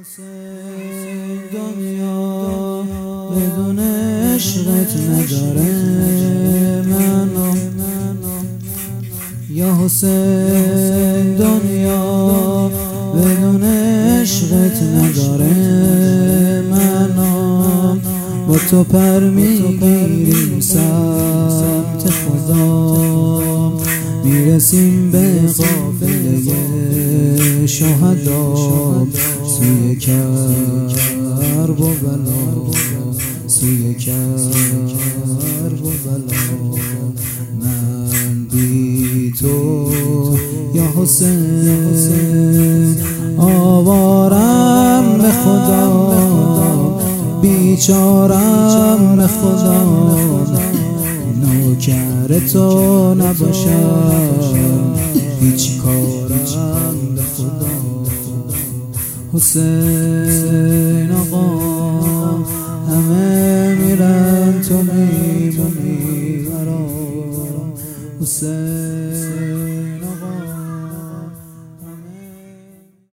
حسین دنیا بدون عشقت نداره منو، یا حسین دنیا بدون عشقت نداره منو. با تو پر میگیریم سمت خدا، میرسیم به قافله شهدا، سوی کرب و بلا، سوی کرب و بلا. من بی تو یا حسین آوارم به خدا، بیچارم به خدا، نوکر تو نباشم، هیچ کارم به خدا. حسین آقا همه میرن تو میمونی برام، حسین